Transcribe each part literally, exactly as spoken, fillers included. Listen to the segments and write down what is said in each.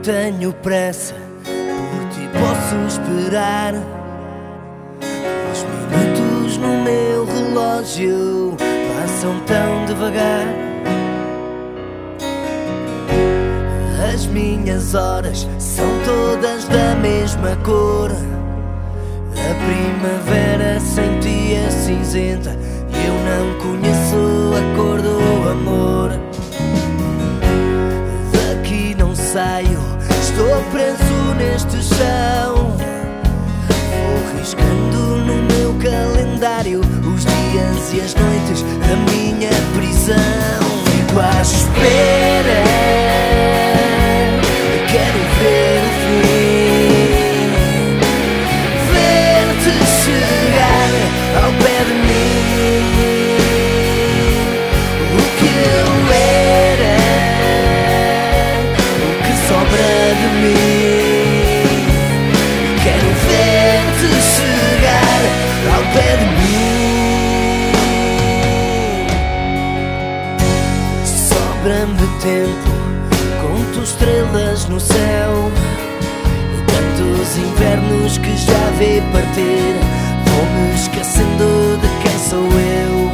tenho pressa, por ti posso esperar. Os minutos no meu relógio passam tão devagar. As minhas horas são todas da mesma cor. A primavera sem ti é cinzenta e eu não conheço a cor do amor. Daqui não saio, estou preso neste chão. Vou riscando no meu calendário os dias e as noites da minha prisão. Fico à espera, quero ver o fim, ver-te chegar ao pé de mim. O que eu era, o que sobra de mim. Quero ver-te chegar ao pé de mim. Sobra-me tempo, conto estrelas no céu, tantos invernos que já vi partir. Vou-me esquecendo de quem sou eu.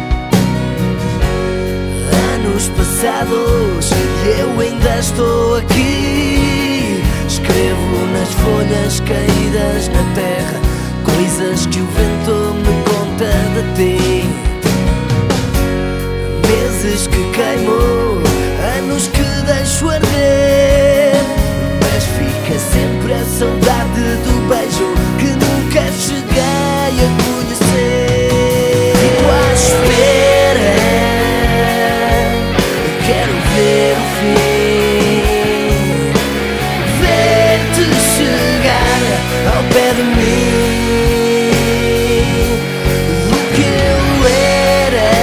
Anos passados e eu ainda estou aqui. Escrevo nas folhas caídas na terra coisas que o vento me conta de ti. Meses que queimo, anos que deixo arder, mas fica sempre a saudade do beijo que nunca cheguei a conhecer. Fico à espera, quero ver o fim, ver-te chegar ao pé de mim. O que eu era,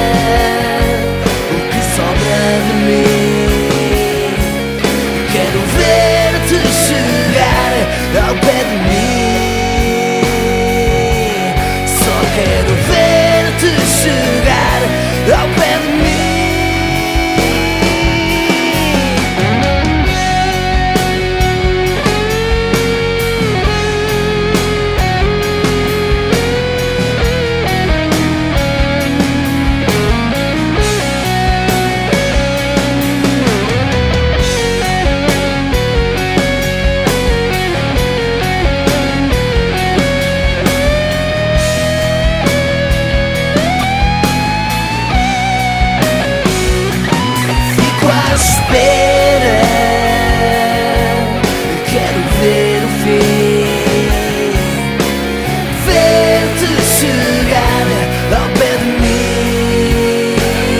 o que sobra de mim. Quero ver-te chegar ao pé de mim. Só quero ver-te chegar ao pé de mim. Espera, quero ver o fim, ver-te chegar ao pé de mim.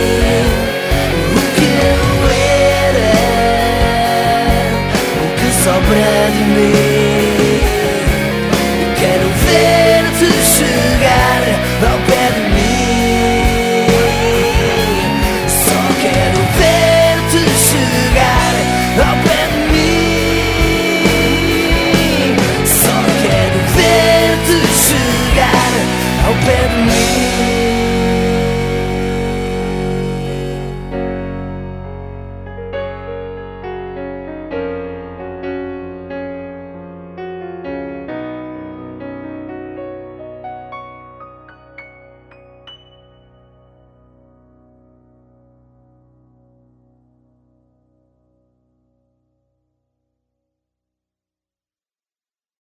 O que eu era, o que sobra de mim.